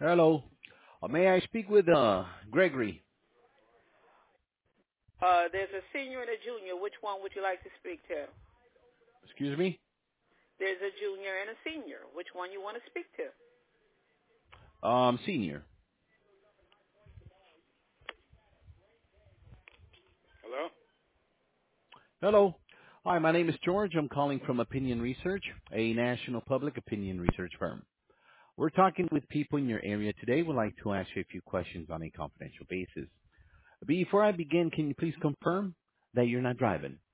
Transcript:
Hello. May I speak with Gregory? There's a senior and a junior. Which one would you like to speak to? Excuse me? There's a junior and a senior. Which one you want to speak to? Senior. Hello? Hello. Hi, my name is George. I'm calling from Opinion Research, a national public opinion research firm. We're talking with people in your area today. We'd like to ask you a few questions on a confidential basis. Before I begin, can you please confirm that you're not driving?